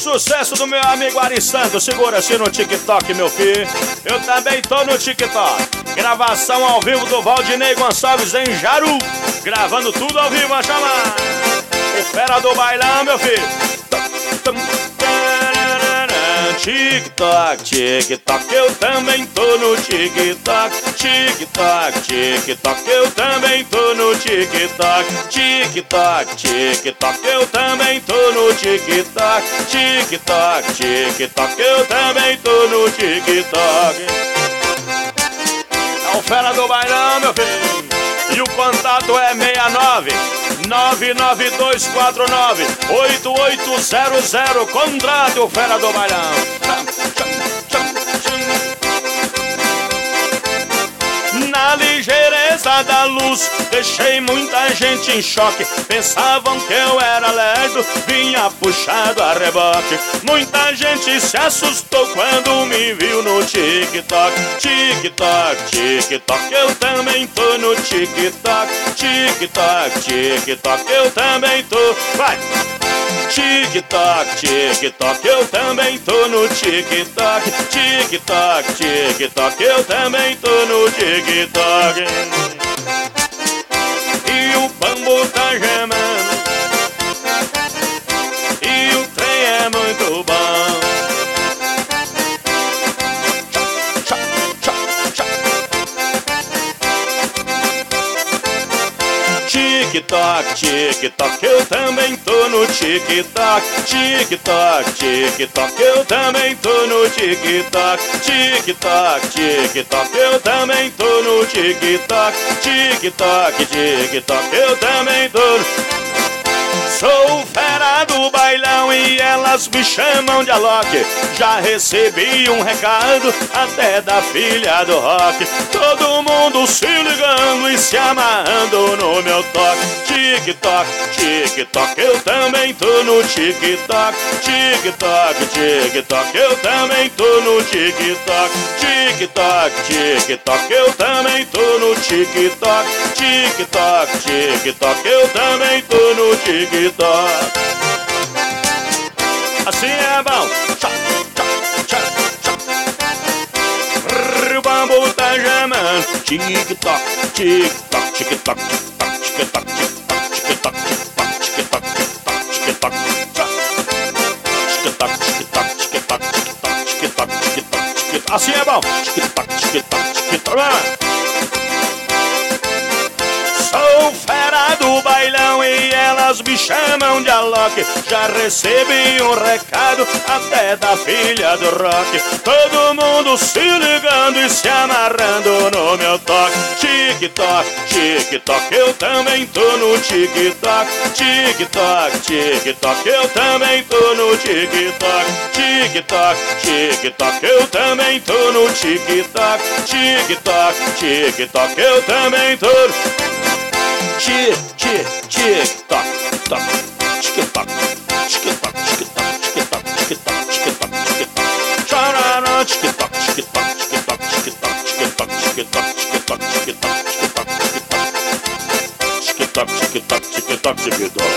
sucesso do meu amigo Ari Santos. Segura-se no TikTok, meu filho. Eu também tô no TikTok. Gravação ao vivo do Valdinei Gonçalves em Jaru. Gravando tudo ao vivo, a chamar. O fera do bailão, meu filho. TikTok, TikTok, eu também tô no TikTok. TikTok, TikTok, eu também tô no TikTok. TikTok, TikTok, eu também tô no TikTok. TikTok, TikTok, eu também tô no TikTok. É o fera do bailão, meu filho. E o contato é 69 99249 8800. Contrate o fera do bailão. Na ligeireza da luz, deixei muita gente em choque. Pensavam que eu era lerdo, vinha puxado a reboque. Muita gente se assustou quando me viu no TikTok. TikTok, TikTok, eu também tô no TikTok. TikTok, TikTok, eu também tô. Vai! TikTok, TikTok, eu também tô no TikTok. TikTok, TikTok, eu também tô no TikTok. E o bambu tá gemendo, e o trem é muito bom. TikTok, TikTok, eu também tô no TikTok. TikTok, TikTok, eu também tô no TikTok. TikTok, TikTok, eu também tô no TikTok. TikTok, TikTok, eu também tô no... Sou fera do bailão e elas me chamam de Alok. Já recebi um recado até da filha do rock. Todo mundo se ligando e se amarrando no meu toque. TikTok, TikTok, eu também tô no TikTok. TikTok, TikTok, eu também tô no TikTok. TikTok, TikTok, eu também tô no TikTok. TikTok, TikTok, eu também tô no TikTok. Assim é bom. Tchá, tchá, tchá, tchá. O bambu tá gemendo. TikTok, TikTok, TikTok, TikTok, TikTok, TikTok, TikTok, TikTok, TikTok, TikTok, TikTok, TikTok, TikTok. Assim é bom. TikTok, TikTok, TikTok. Sou fera do bailão e elas me chamam de Alok. Já recebi um recado até da filha do rock. Todo mundo se ligando e se amarrando no meu toque. TikTok, TikTok, eu também tô no TikTok. TikTok, TikTok, eu também tô no TikTok. TikTok, TikTok, eu também tô no TikTok. TikTok, TikTok, eu também tô no... TikTok, toc, TikTok, TikTok, TikTok, TikTok, TikTok, TikTok, TikTok. Chorará, TikTok, TikTok, TikTok, TikTok, TikTok, TikTok, TikTok, TikTok, TikTok, TikTok, TikTok, TikTok, TikTok, TikTok.